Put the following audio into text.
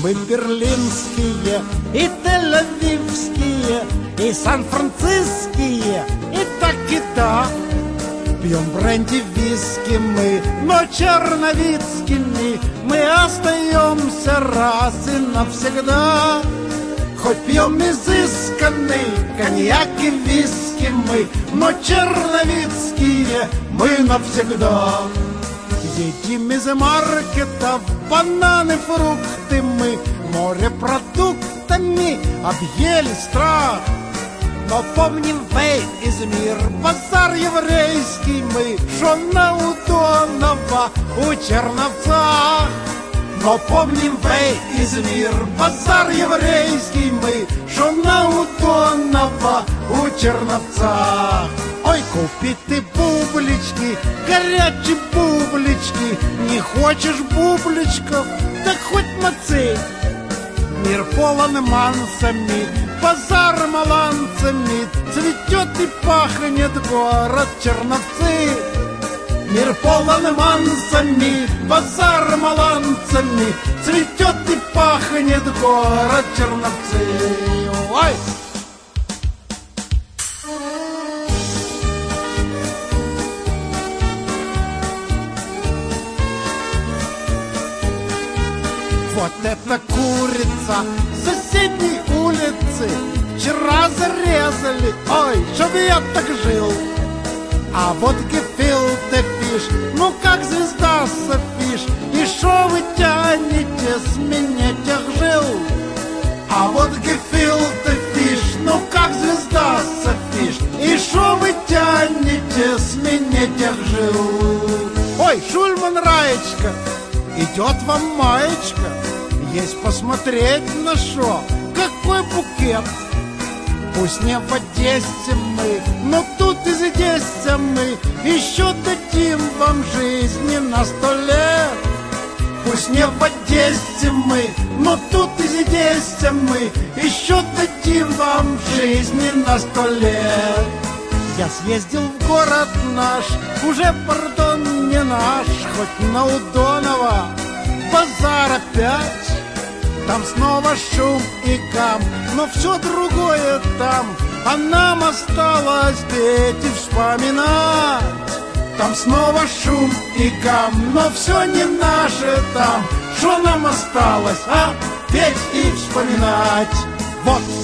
Мы берлинские, и тель-авивские, и сан-франциские, и так и так. Пьем бренди, виски мы, но черновицкими мы остаемся раз и навсегда. Хоть пьем изысканный коньяк и виски мы, но черновицкие мы навсегда. Едим из маркетов бананы, фрукты мы, морепродуктами объели страх. Но помним вей Измир, базар еврейский мы, шо на Удонова у Черновцах. Но помним вей Измир, базар еврейский мы, шо на Удонова у Черновцах. Ой, купи ты бублички, горячие бублички, не хочешь бубличков, так хоть мацей. Мир полон мансами, базар маланцами, цветет и пахнет город Черновцы. Мир полон мансами, базар маланцами, цветет и пахнет город Черновцы. Ой! Вот эта курица с соседней улицы вчера зарезали, ой, чтоб я так жил. А вот гефилте фиш, ну как звезда софиш, и шо вы тянете с меня тех жил? А вот гефилте фиш, ну как звезда софиш, и шо вы тянете с меня тех жил? Ой, Шульман Раечка, идет вам маечка, есть посмотреть на шо, какой букет. Пусть не в Одессе мы, но тут из Одессы мы еще дадим вам жизни на 100 лет. Пусть не в Одессе мы, но тут из Одессы мы еще дадим вам жизни на 100 лет. Я съездил в город наш, уже, пардон, не наш, хоть на Удонова, базар опять. Там снова шум и гам, но все другое там, а нам осталось петь и вспоминать. Там снова шум и гам, но все не наше там. Что нам осталось, а? Петь и вспоминать. Вот.